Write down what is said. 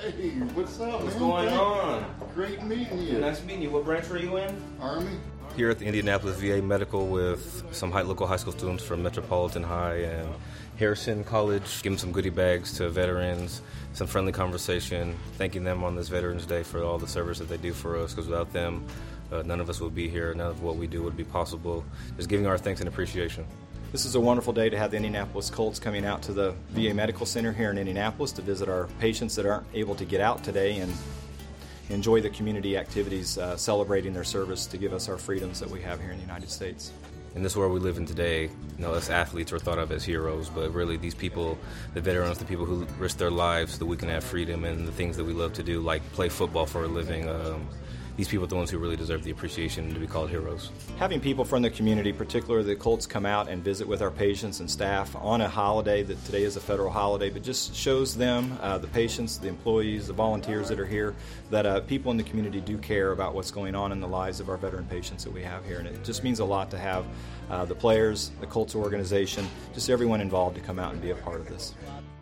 Hey, what's up, What's man? going on? Great meeting you. Nice meeting you. What branch are you in? Army? Here at the Indianapolis VA Medical with some local high school students from Metropolitan High and Harrison College, giving some goodie bags to veterans, some friendly conversation, thanking them on this Veterans Day for all the service that they do for us, because without them, none of us would be here, none of what we do would be possible. Just giving our thanks and appreciation. This is a wonderful day to have the Indianapolis Colts coming out to the VA Medical Center here in Indianapolis to visit our patients that aren't able to get out today and enjoy the community activities celebrating their service to give us our freedoms that we have here in the United States. In this world we live in today, us athletes are thought of as heroes, but really these people, the veterans, the people who risk their lives so that we can have freedom and the things that we love to do, like play football for a living, these people are the ones who really deserve the appreciation to be called heroes. Having people from the community, particularly the Colts, come out and visit with our patients and staff on a holiday, that today is a federal holiday, but just shows them, the patients, the employees, the volunteers that are here, that people in the community do care about what's going on in the lives of our veteran patients that we have here. And it just means a lot to have the players, the Colts organization, just everyone involved to come out and be a part of this.